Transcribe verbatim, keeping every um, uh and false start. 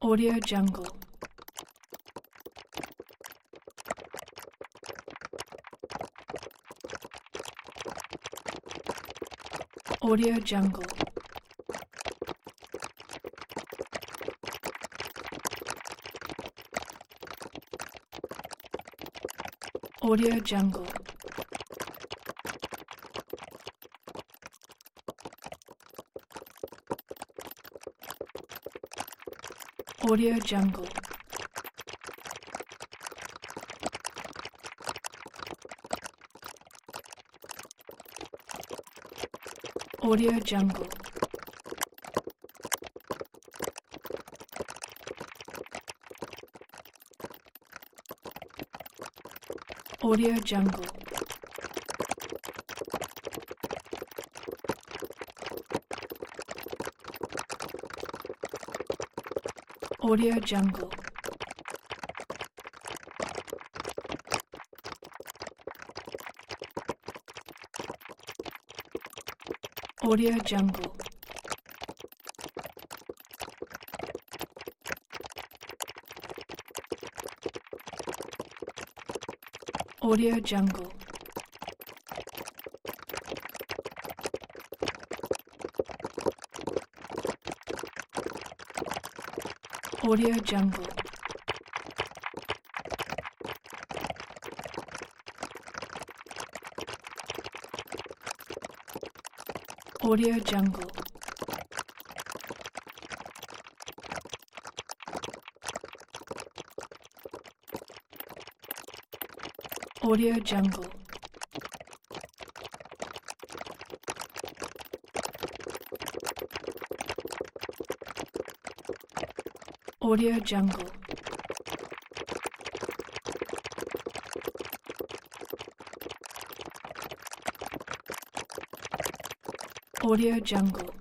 Audio Jungle. Audio Jungle. Audio Jungle. Audio Jungle. Audio Jungle. Audio Jungle. Audio Jungle. Audio Jungle. Audio Jungle. Audio Jungle. Audio Jungle. Audio Jungle. Audio Jungle. Audio Jungle.